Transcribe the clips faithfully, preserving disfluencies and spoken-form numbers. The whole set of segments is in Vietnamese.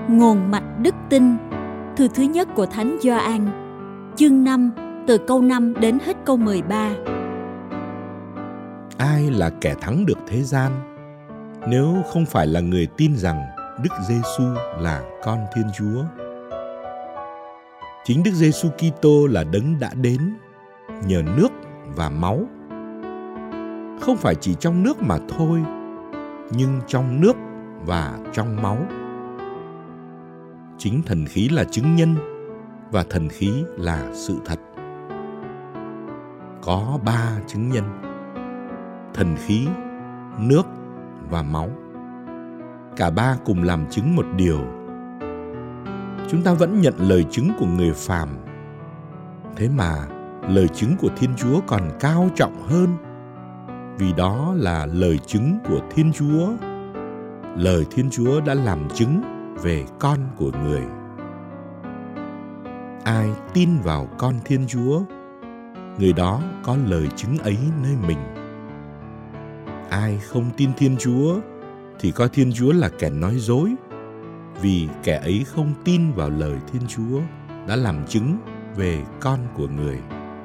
Nguồn mạch đức tin. Thư thứ nhất của Thánh Gioan, chương năm, từ câu năm đến hết câu mười ba. Ai là kẻ thắng được thế gian, nếu không phải là người tin rằng Đức Giêsu là con Thiên Chúa? Chính Đức Giêsu Kitô là đấng đã đến nhờ nước và máu. Không phải chỉ trong nước mà thôi, nhưng trong nước và trong máu. Chính thần khí là chứng nhân và thần khí là sự thật. Có ba chứng nhân: thần khí, nước và máu. Cả ba cùng làm chứng một điều. Chúng ta vẫn nhận lời chứng của người phàm. Thế mà lời chứng của Thiên Chúa còn cao trọng hơn, vì đó là lời chứng của Thiên Chúa. Lời Thiên Chúa đã làm chứng về con của người. Ai tin vào con Thiên Chúa, người đó có lời chứng ấy nơi mình. Ai không tin Thiên Chúa thì coi Thiên Chúa là kẻ nói dối, vì kẻ ấy không tin vào lời Thiên Chúa đã làm chứng về con của người.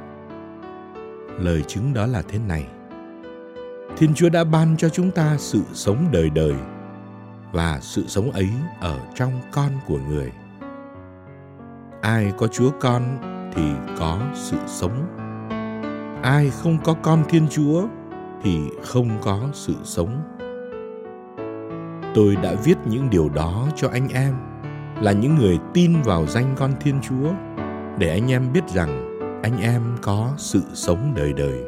Lời chứng đó là thế này: Thiên Chúa đã ban cho chúng ta sự sống đời đời, và sự sống ấy ở trong con của người. Ai có Chúa Con thì có sự sống. Ai không có con Thiên Chúa thì không có sự sống. Tôi đã viết những điều đó cho anh em, là những người tin vào danh con Thiên Chúa, để anh em biết rằng anh em có sự sống đời đời.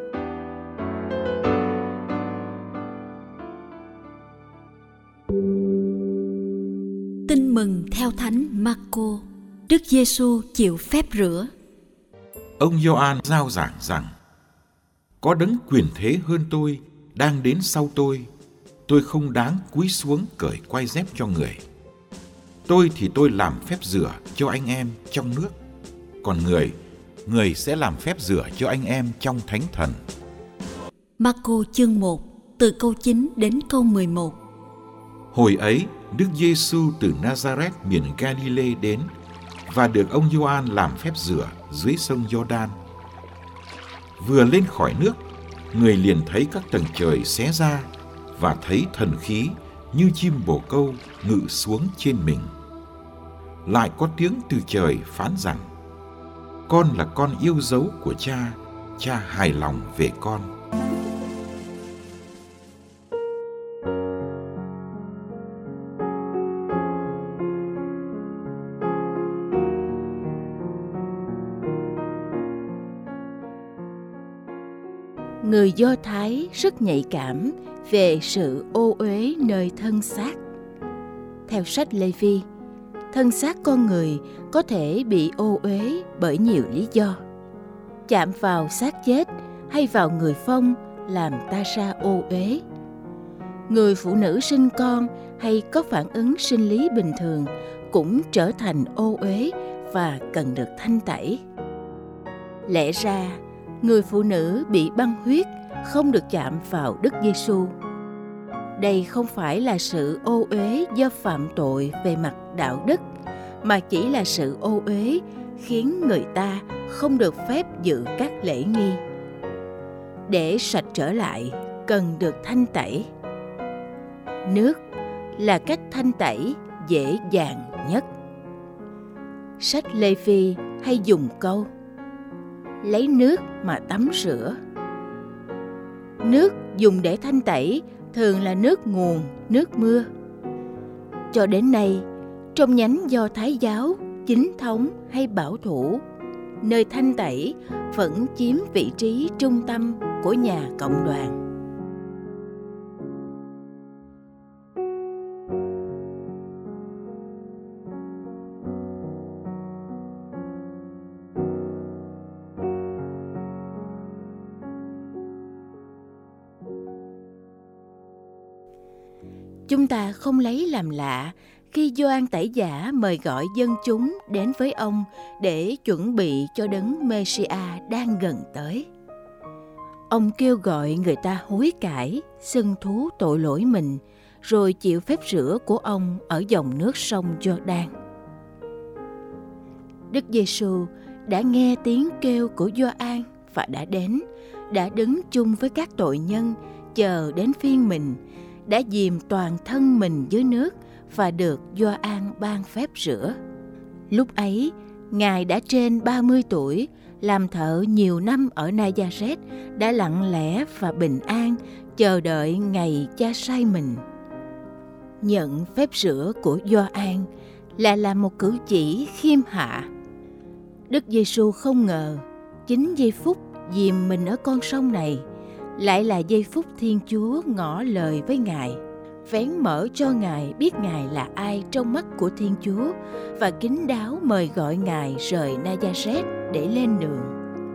Tin mừng theo Thánh Marco. Đức Giêsu chịu phép rửa. Ông Gioan rao giảng rằng: có đấng quyền thế hơn tôi đang đến sau tôi, tôi không đáng cúi xuống cởi quai dép cho người. Tôi thì tôi làm phép rửa cho anh em trong nước, còn người, người sẽ làm phép rửa cho anh em trong Thánh Thần. Marco chương một, từ câu chín đến câu mười một. Hồi ấy, Đức Giêsu từ Nazareth miền Galilee đến và được ông Gioan làm phép rửa dưới sông Giô-đan. Vừa lên khỏi nước, người liền thấy các tầng trời xé ra và thấy thần khí như chim bồ câu ngự xuống trên mình. Lại có tiếng từ trời phán rằng: con là con yêu dấu của Cha, Cha hài lòng về con. Người Do Thái rất nhạy cảm về sự ô uế nơi thân xác. Theo sách Lê-vi, thân xác con người có thể bị ô uế bởi nhiều lý do. Chạm vào xác chết hay vào người phong làm ta ra ô uế. Người phụ nữ sinh con hay có phản ứng sinh lý bình thường cũng trở thành ô uế và cần được thanh tẩy. Lẽ ra, người phụ nữ bị băng huyết không được chạm vào Đức Giêsu. Đây không phải là sự ô uế do phạm tội về mặt đạo đức, mà chỉ là sự ô uế khiến người ta không được phép dự các lễ nghi. Để sạch trở lại, cần được thanh tẩy. Nước là cách thanh tẩy dễ dàng nhất. Sách Lê-vi hay dùng câu: lấy nước mà tắm rửa. Nước dùng để thanh tẩy thường là nước nguồn, nước mưa. Cho đến nay, trong nhánh Do Thái giáo, chính thống hay bảo thủ, nơi thanh tẩy vẫn chiếm vị trí trung tâm của nhà cộng đoàn. Chúng ta không lấy làm lạ khi Gioan Tẩy Giả mời gọi dân chúng đến với ông để chuẩn bị cho đấng Mê-si-a đang gần tới. Ông kêu gọi người ta hối cải, xưng thú tội lỗi mình, rồi chịu phép rửa của ông ở dòng nước sông Giô-đan. Đức Giê-xu đã nghe tiếng kêu của Gioan và đã đến, đã đứng chung với các tội nhân, chờ đến phiên mình, đã dìm toàn thân mình dưới nước và được Gioan ban phép rửa. Lúc ấy, Ngài đã trên ba mươi tuổi, làm thợ nhiều năm ở Na-gia-rét, đã lặng lẽ và bình an, chờ đợi ngày Cha sai mình. Nhận phép rửa của Gioan là làm một cử chỉ khiêm hạ. Đức Giê-xu không ngờ, chính giây phút dìm mình ở con sông này, lại là giây phút Thiên Chúa ngỏ lời với Ngài, vén mở cho Ngài biết Ngài là ai trong mắt của Thiên Chúa và kín đáo mời gọi Ngài rời Na-gia-rét để lên đường.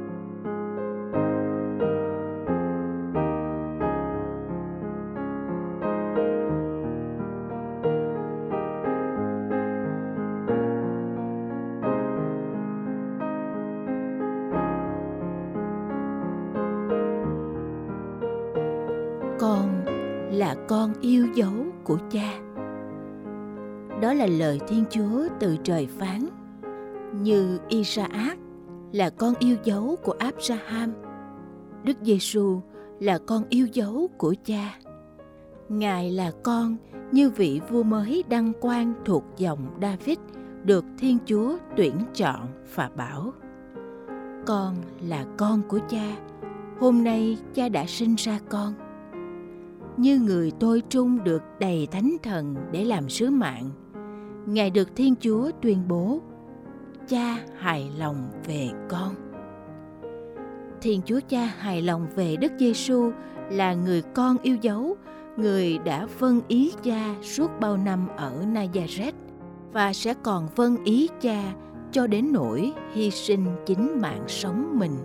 Con là con yêu dấu của Cha. Đó là lời Thiên Chúa từ trời phán. Như Isaac là con yêu dấu của Abraham, Đức Giê-xu là con yêu dấu của Cha. Ngài là con như vị vua mới đăng quang thuộc dòng David, được Thiên Chúa tuyển chọn và bảo: Con là con của Cha, hôm nay Cha đã sinh ra con. Như người tôi trung được đầy Thánh Thần để làm sứ mạng, Ngài được Thiên Chúa tuyên bố: Cha hài lòng về con. Thiên Chúa Cha hài lòng về Đức Giê-xu là người con yêu dấu, người đã vâng ý Cha suốt bao năm ở Na-gia-rét và sẽ còn vâng ý Cha cho đến nỗi hy sinh chính mạng sống mình.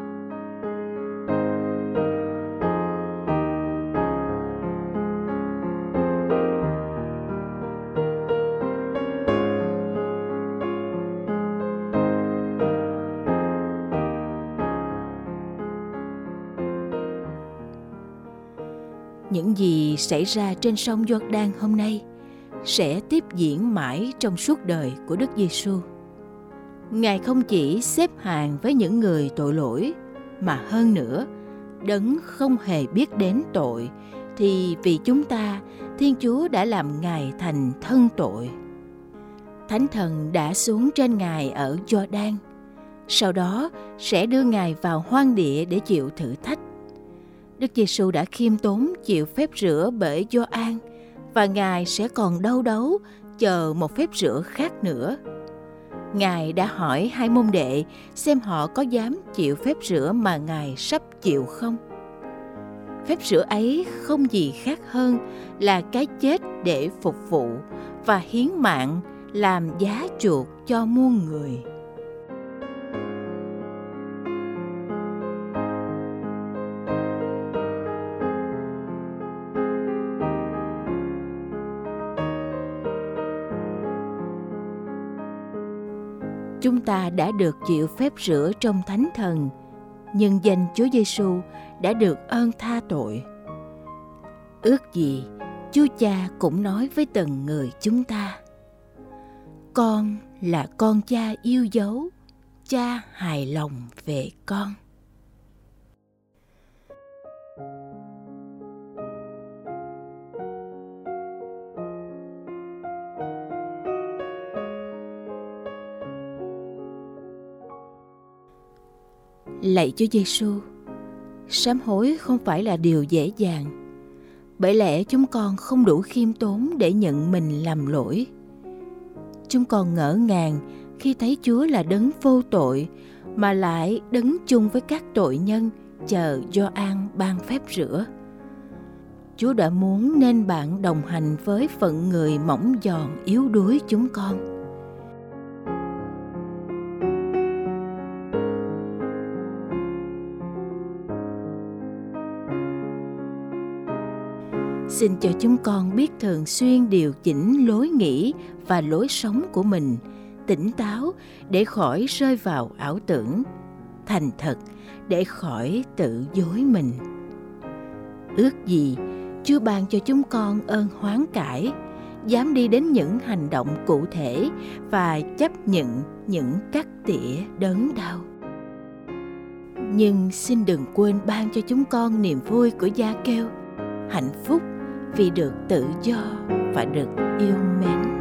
Những gì xảy ra trên sông Giô-đan hôm nay sẽ tiếp diễn mãi trong suốt đời của Đức Giê-xu. Ngài không chỉ xếp hàng với những người tội lỗi, mà hơn nữa, đấng không hề biết đến tội, thì vì chúng ta, Thiên Chúa đã làm Ngài thành thân tội. Thánh Thần đã xuống trên Ngài ở Giô-đan, sau đó sẽ đưa Ngài vào hoang địa để chịu thử thách. Đức Giê-xu đã khiêm tốn chịu phép rửa bởi Gioan, và Ngài sẽ còn đâu đấu chờ một phép rửa khác nữa. Ngài đã hỏi hai môn đệ xem họ có dám chịu phép rửa mà Ngài sắp chịu không. Phép rửa ấy không gì khác hơn là cái chết để phục vụ và hiến mạng làm giá chuộc cho muôn người. Chúng ta đã được chịu phép rửa trong Thánh Thần, nhân danh Chúa Giê-xu đã được ơn tha tội. Ước gì Chúa Cha cũng nói với từng người chúng ta: Con là con Cha yêu dấu, Cha hài lòng về con. Lạy Chúa Giê-xu, sám hối không phải là điều dễ dàng, bởi lẽ chúng con không đủ khiêm tốn để nhận mình làm lỗi. Chúng con ngỡ ngàng khi thấy Chúa là đấng vô tội, mà lại đứng chung với các tội nhân chờ Gioan ban phép rửa. Chúa đã muốn nên bạn đồng hành với phận người mỏng giòn yếu đuối chúng con. Xin cho chúng con biết thường xuyên điều chỉnh lối nghĩ và lối sống của mình, tỉnh táo để khỏi rơi vào ảo tưởng, thành thật để khỏi tự dối mình. Ước gì Chúa ban cho chúng con ơn hoán cải, dám đi đến những hành động cụ thể và chấp nhận những cắt tỉa đớn đau. Nhưng xin đừng quên ban cho chúng con niềm vui của Gia-kêu, hạnh phúc vì được tự do và được yêu mến.